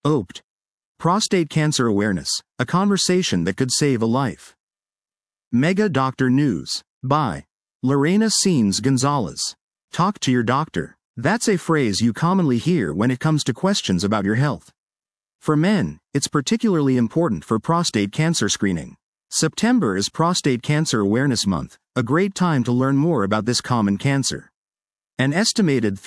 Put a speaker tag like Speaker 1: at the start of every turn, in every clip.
Speaker 1: OPT. Prostate Cancer Awareness, a conversation that could save a life. Mega Doctor News. By Lorena Sines Gonzalez. Talk to your doctor. That's a phrase you commonly hear when it comes to questions about your health. For men, it's particularly important for prostate cancer screening. September is Prostate Cancer Awareness Month, a great time to learn more about this common cancer. An estimated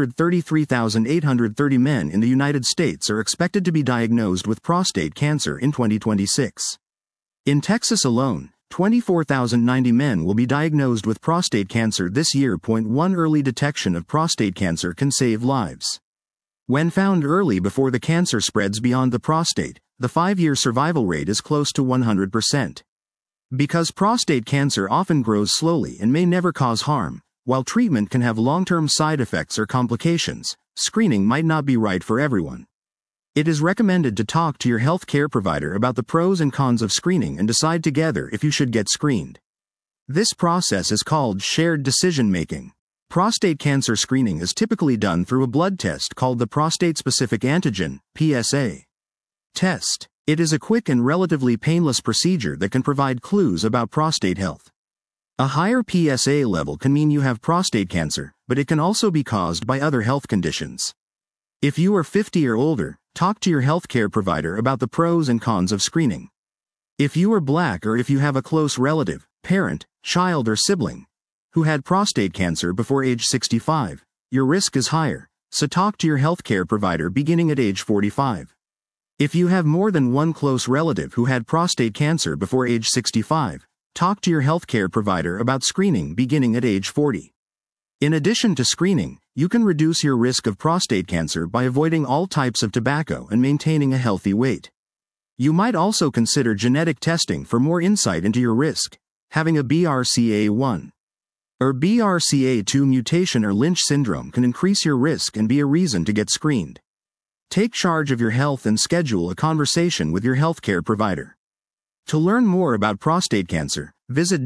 Speaker 1: 333,830 men in the United States are expected to be diagnosed with prostate cancer in 2026. In Texas alone, 24,090 men will be diagnosed with prostate cancer this year. 1 Early detection of prostate cancer can save lives. When found early before the cancer spreads beyond the prostate, the 5-year survival rate is close to 100%. Because prostate cancer often grows slowly and may never cause harm, while treatment can have long-term side effects or complications, screening might not be right for everyone. It is recommended to talk to your health care provider about the pros and cons of screening and decide together if you should get screened. This process is called shared decision-making. Prostate cancer screening is typically done through a blood test called the prostate-specific antigen, PSA, test. It is a quick and relatively painless procedure that can provide clues about prostate health. A higher PSA level can mean you have prostate cancer, but it can also be caused by other health conditions. If you are 50 or older, talk to your healthcare provider about the pros and cons of screening. If you are Black or if you have a close relative, parent, child or sibling who had prostate cancer before age 65, your risk is higher, so talk to your healthcare provider beginning at age 45. If you have more than one close relative who had prostate cancer before age 65, talk to your healthcare provider about screening beginning at age 40. In addition to screening, you can reduce your risk of prostate cancer by avoiding all types of tobacco and maintaining a healthy weight. You might also consider genetic testing for more insight into your risk. Having a BRCA1 or BRCA2 mutation or Lynch syndrome can increase your risk and be a reason to get screened. Take charge of your health and schedule a conversation with your healthcare provider. To learn more about prostate cancer, visit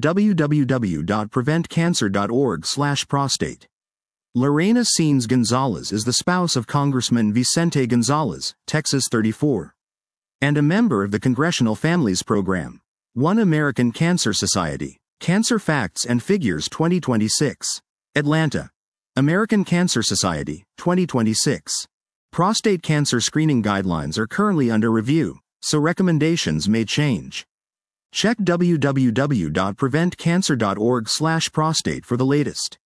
Speaker 1: www.preventcancer.org/prostate. Lorena Sines Gonzalez is the spouse of Congressman Vicente Gonzalez, Texas 34, and a member of the Congressional Families Program. One American Cancer Society, Cancer Facts and Figures 2026. Atlanta. American Cancer Society, 2026. Prostate cancer screening guidelines are currently under review, so recommendations may change. Check www.preventcancer.org/prostate for the latest.